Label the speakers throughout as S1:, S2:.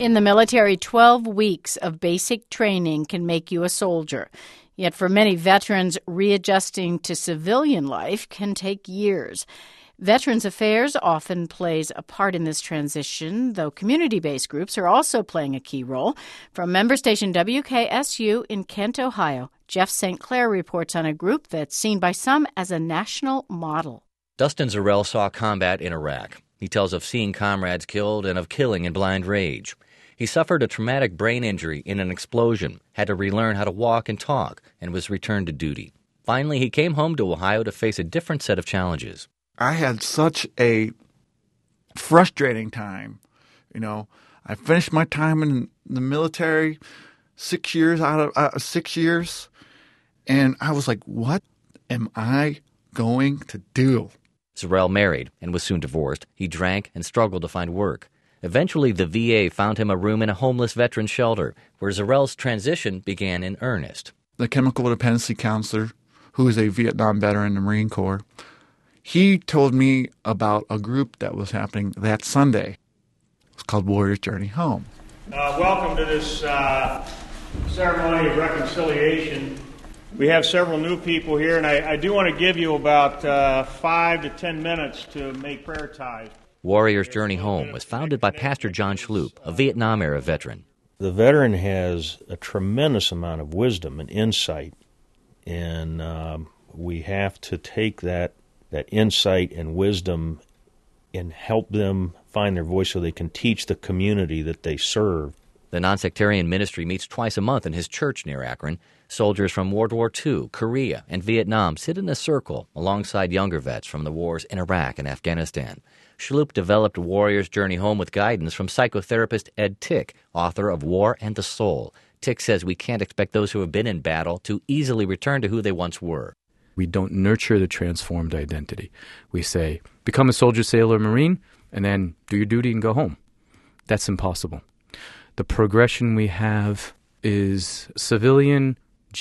S1: In the military, 12 weeks of basic training can make you a soldier. Yet for many veterans, readjusting to civilian life can take years. Veterans Affairs often plays a part in this transition, though community-based groups are also playing a key role. From member station WKSU in Kent, Ohio, Jeff St. Clair reports on a group that's seen by some as a national model.
S2: Dustin Zarell saw combat in Iraq. He tells of seeing comrades killed and of killing in blind rage. He suffered a traumatic brain injury in an explosion, had to relearn how to walk and talk, and was returned to duty. Finally, he came home to Ohio to face a different set of challenges.
S3: I had such a frustrating time. I finished my time in the military 6 years out of 6 years, and I was like, what am I going to do?
S2: Zarell married and was soon divorced. He drank and struggled to find work. Eventually, the VA found him a room in a homeless veteran shelter, where Zarell's transition began in earnest.
S3: The chemical dependency counselor, who is a Vietnam veteran in the Marine Corps, he told me about a group that was happening that Sunday. It's called Warriors Journey Home.
S4: Welcome to this ceremony of reconciliation. We have several new people here, and I do want to give you about 5 to 10 minutes to make prayer ties.
S2: Warriors Journey Home was founded by Pastor John Schloop, a Vietnam-era veteran.
S5: The veteran has a tremendous amount of wisdom and insight, and we have to take that insight and wisdom and help them find their voice so they can teach the community that they serve.
S2: The nonsectarian ministry meets twice a month in his church near Akron. Soldiers from World War II, Korea, and Vietnam sit in a circle alongside younger vets from the wars in Iraq and Afghanistan. Schloop developed Warriors Journey Home with guidance from psychotherapist Ed Tick, author of War and the Soul. Tick says we can't expect those who have been in battle to easily return to who they once were.
S6: We don't nurture the transformed identity. We say, become a soldier, sailor, Marine, and then do your duty and go home. That's impossible. The progression we have is civilian,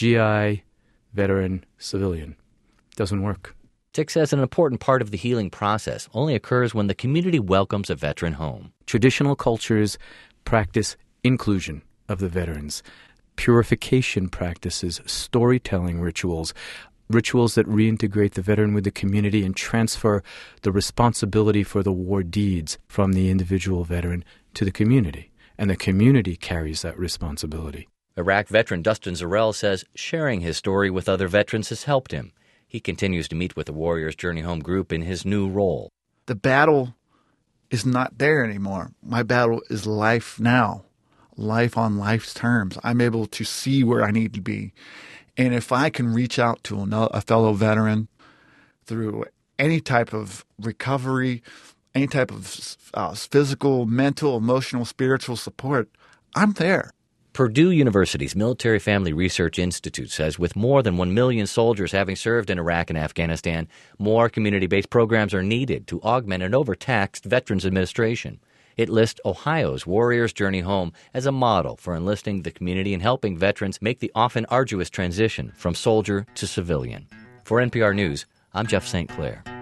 S6: GI, veteran, civilian. Doesn't work.
S2: Tick says an important part of the healing process only occurs when the community welcomes a veteran home.
S6: Traditional cultures practice inclusion of the veterans, purification practices, storytelling rituals that reintegrate the veteran with the community and transfer the responsibility for the war deeds from the individual veteran to the community. And the community carries that responsibility.
S2: Iraq veteran Dustin Zarell says sharing his story with other veterans has helped him. He continues to meet with the Warriors Journey Home group in his new role.
S3: The battle is not there anymore. My battle is life now, life on life's terms. I'm able to see where I need to be. And if I can reach out to a fellow veteran through any type of recovery, any type of physical, mental, emotional, spiritual support, I'm there.
S2: Purdue University's Military Family Research Institute says with more than 1 million soldiers having served in Iraq and Afghanistan, more community-based programs are needed to augment an overtaxed Veterans Administration. It lists Ohio's Warriors Journey Home as a model for enlisting the community and helping veterans make the often arduous transition from soldier to civilian. For NPR News, I'm Jeff St. Clair.